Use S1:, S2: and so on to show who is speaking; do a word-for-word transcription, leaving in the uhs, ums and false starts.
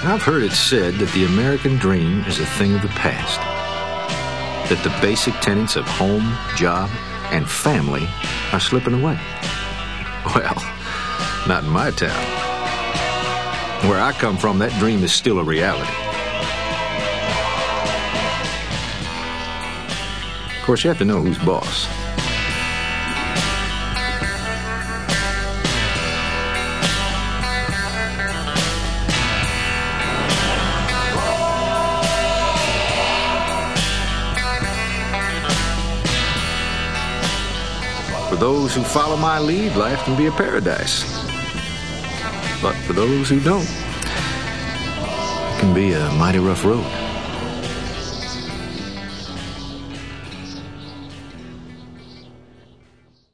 S1: I've heard it said that the American dream is a thing of the past, that the basic tenets of home, job, and family are slipping away. Well, not in my town. Where I come from, that dream is still a reality. Of course, you have to know who's boss. For those who follow my lead, life can be a paradise. But for those who don't, it can be a mighty rough road.